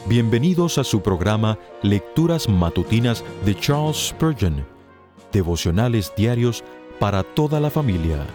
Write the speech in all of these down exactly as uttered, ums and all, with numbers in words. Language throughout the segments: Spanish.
Bienvenidos a su programa Lecturas Matutinas de Charles Spurgeon, devocionales diarios para toda la familia.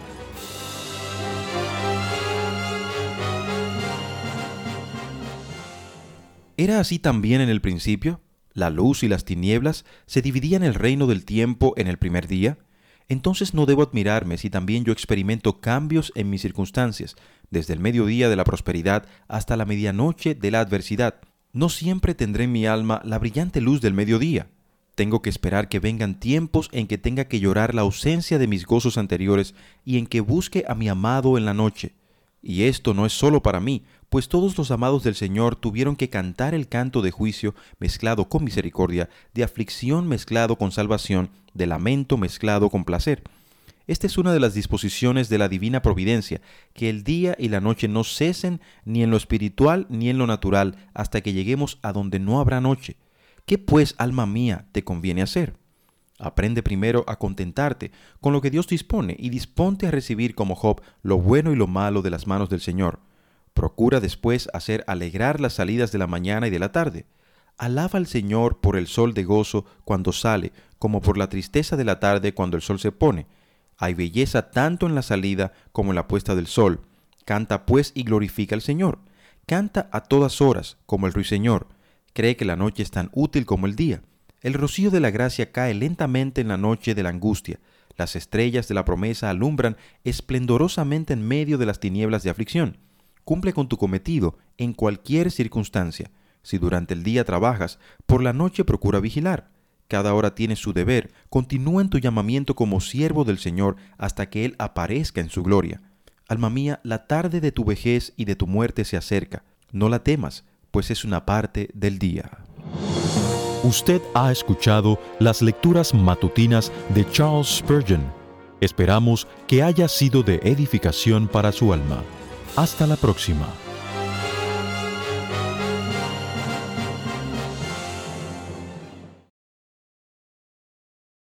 ¿Era así también en el principio? ¿La luz y las tinieblas se dividían el reino del tiempo en el primer día? Entonces no debo admirarme si también yo experimento cambios en mis circunstancias, desde el mediodía de la prosperidad hasta la medianoche de la adversidad. No siempre tendré en mi alma la brillante luz del mediodía. Tengo que esperar que vengan tiempos en que tenga que llorar la ausencia de mis gozos anteriores y en que busque a mi amado en la noche. Y esto no es solo para mí, pues todos los amados del Señor tuvieron que cantar el canto de juicio mezclado con misericordia, de aflicción mezclado con salvación, de lamento mezclado con placer. Esta es una de las disposiciones de la divina providencia, que el día y la noche no cesen ni en lo espiritual ni en lo natural, hasta que lleguemos a donde no habrá noche. ¿Qué pues, alma mía, te conviene hacer? Aprende primero a contentarte con lo que Dios dispone y disponte a recibir como Job lo bueno y lo malo de las manos del Señor. Procura después hacer alegrar las salidas de la mañana y de la tarde. Alaba al Señor por el sol de gozo cuando sale, como por la tristeza de la tarde cuando el sol se pone. Hay belleza tanto en la salida como en la puesta del sol. Canta pues y glorifica al Señor. Canta a todas horas, como el ruiseñor. Cree que la noche es tan útil como el día. El rocío de la gracia cae lentamente en la noche de la angustia. Las estrellas de la promesa alumbran esplendorosamente en medio de las tinieblas de aflicción. Cumple con tu cometido en cualquier circunstancia. Si durante el día trabajas, por la noche procura vigilar. Cada hora tiene su deber. Continúa en tu llamamiento como siervo del Señor hasta que Él aparezca en su gloria. Alma mía, la tarde de tu vejez y de tu muerte se acerca. No la temas, pues es una parte del día. Usted ha escuchado las lecturas matutinas de Charles Spurgeon. Esperamos que haya sido de edificación para su alma. Hasta la próxima.